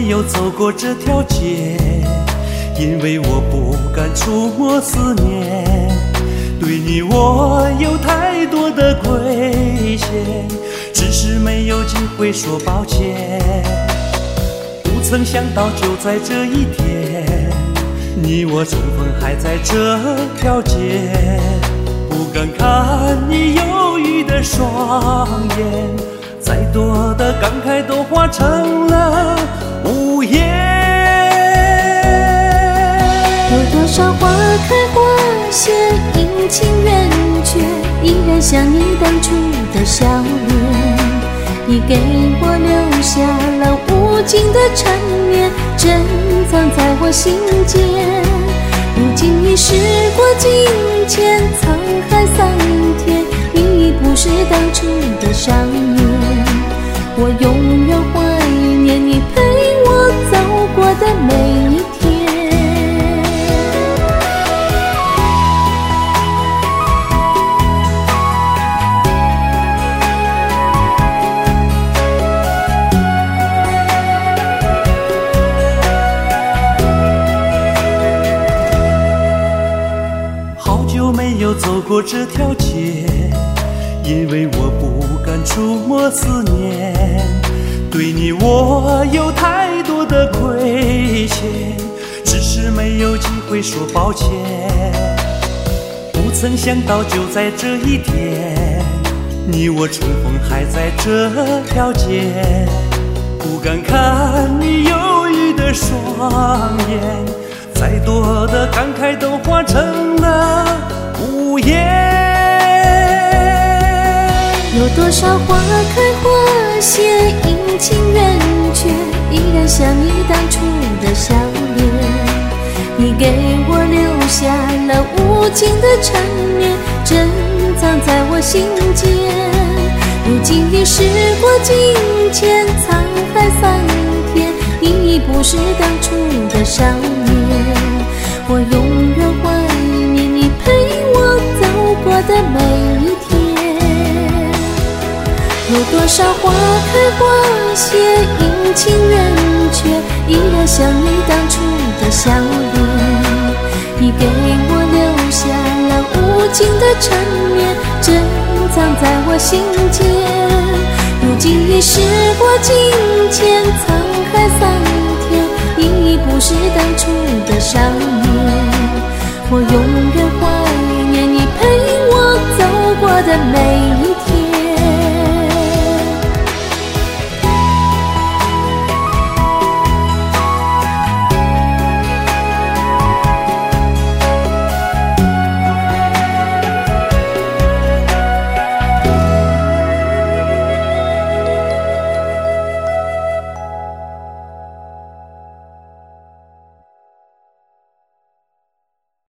有走过这条街，因为我不敢触摸思念。对你我有太多的亏欠，只是没有机会说抱歉。不曾想到就在这一天，你我重逢还在这条街。不敢看你忧郁的双眼，再多的感慨都化成了无言。 有多少花开花谢，阴晴圆缺，依然像你当初的笑脸。你给我留下了无尽的缠绵，珍藏在我心间。如今已时过境迁，沧海桑田，你已不是当初的少年。我永远怀念你陪我走过的每一天。 好久没有走过这条街，因为我不敢触摸思念。对你我有太多的亏欠，只是没有机会说抱歉。不曾想到就在这一天，你我重逢还在这条街。不敢看你忧郁的双眼，再多的感慨都化成了无言。 有多少花开花谢，阴晴圆缺，依然像你当初的笑脸。你给我留下了无尽的缠绵，珍藏在我心间。如今已时过境迁，沧海桑田，你已不是当初的少年。我永远怀念你陪我走过的每一天。有多少花开花谢，阴晴圆缺，依然像你当初的笑脸。你给我留下了无尽的缠绵，珍藏在我心间。如今已时过境迁，沧海桑田，你已不是当初的少年。我永